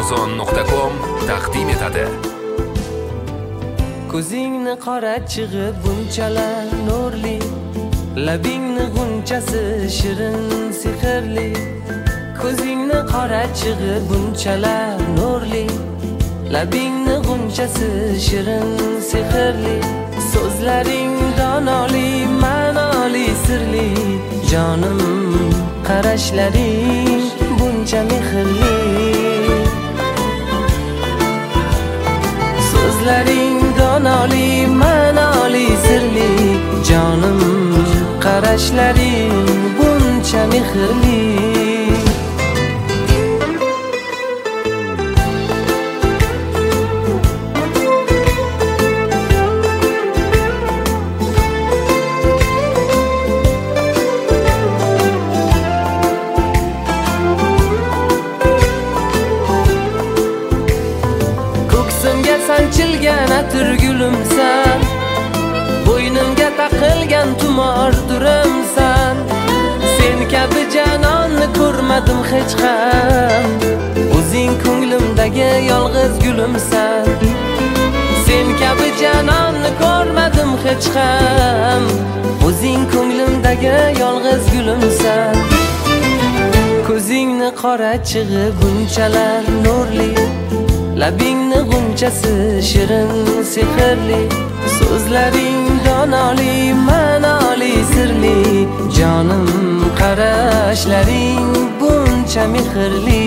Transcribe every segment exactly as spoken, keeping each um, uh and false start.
amazon nuqta com taqdim etadi. Ko'zingni qora chig'i bunchalar nurli, labingni g'unchasi shirin sehrli. Ko'zingni qora chig'i bunchalar nurli, labingni g'unchasi shirin sehrli. So'zlaring donoli, ma'noli, sirli. Jonim, qarashlaring buncha mehrli. So'zlaring donoli, ma'noli, sirli. Jonim, qarashlaring buncha mehrli. Sanchilgan atir gulumsan, bo'ynimga taqilgan tumor durimsan. Sen kabi janonni ko'rmadim hech ham, o'zing ko'nglimdagi yolg'iz gulimsan. Sen kabi janonni ko'rmadim hech ham, o'zing ko'nglimdagi yolg'iz gulimsan. Ko'zingni qora chig'i bunchalar nurli, labingni g'unchasi shirin sehrli. So'zlaring donoli, ma'noli, sirli. Jonim, qarashlaring buncha mehrli.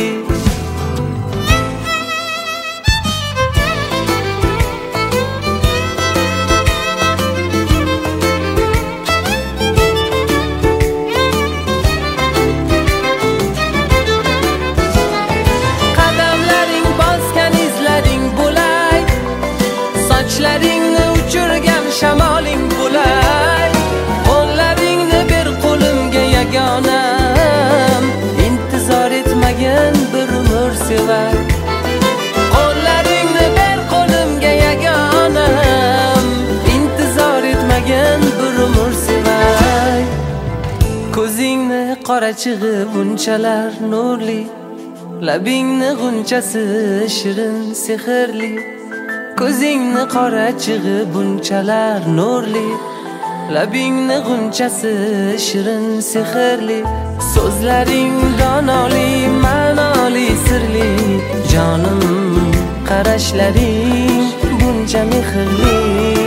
Sochlaringni uchirgan shamoling bo'lay, qo'llaringni bir qo'limga yagonam, intizor etmagan bir umr sevay. Qo'llaringni bir qo'limga yagonam, intizor etmagan bir umr sevay. Ko'zingni qora chig'i bunchalar nurli, labingni g'unchasi shirin sehrli. Ko'zingni qora chig'i bunchalar nurli, labingni g'unchasi shirin sehrli. So'zlaring donoli, ma'noli, sirli. Jonim, qarashlaring buncha mehrli.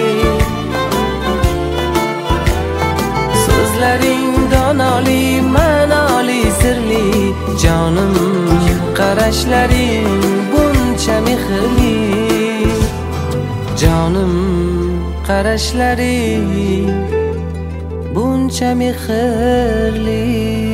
So'zlaring donoli, ma'noli, sirli. Jonim, qarashlaring buncha mehrli. Jonim, qarashlaring buncha mehrli.